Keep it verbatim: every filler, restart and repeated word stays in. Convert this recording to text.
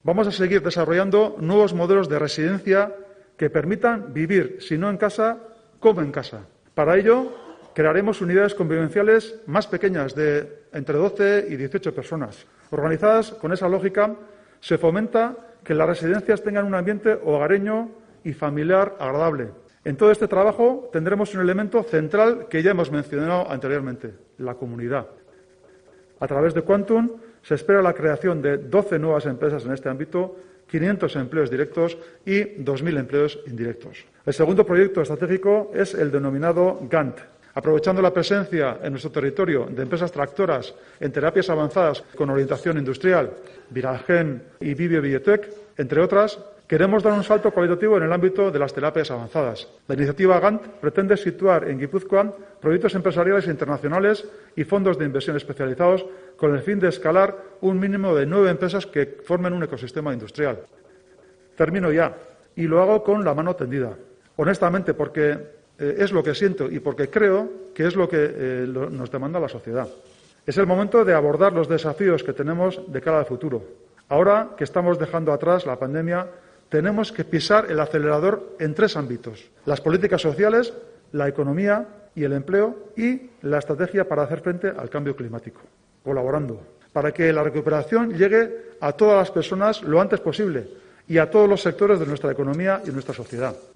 Vamos a seguir desarrollando nuevos modelos de residencia que permitan vivir, si no en casa, como en casa. Para ello, crearemos unidades convivenciales más pequeñas, de entre doce y dieciocho personas. Organizadas con esa lógica, se fomenta que las residencias tengan un ambiente hogareño y familiar agradable. En todo este trabajo tendremos un elemento central que ya hemos mencionado anteriormente, la comunidad. A través de Quantum se espera la creación de doce nuevas empresas en este ámbito, quinientos empleos directos y dos mil empleos indirectos. El segundo proyecto estratégico es el denominado Gantt. Aprovechando la presencia en nuestro territorio de empresas tractoras en terapias avanzadas con orientación industrial, Viragen y Vivio Biotech, entre otras, queremos dar un salto cualitativo en el ámbito de las terapias avanzadas. La iniciativa Gantt pretende situar en Guipúzcoa proyectos empresariales internacionales y fondos de inversión especializados con el fin de escalar un mínimo de nueve empresas que formen un ecosistema industrial. Termino ya, y lo hago con la mano tendida. Honestamente, porque eh, es lo que siento y porque creo que es lo que eh, lo, nos demanda la sociedad. Es el momento de abordar los desafíos que tenemos de cara al futuro. Ahora que estamos dejando atrás la pandemia, tenemos que pisar el acelerador en tres ámbitos: las políticas sociales, la economía y el empleo, y la estrategia para hacer frente al cambio climático, colaborando, para que la recuperación llegue a todas las personas lo antes posible y a todos los sectores de nuestra economía y nuestra sociedad.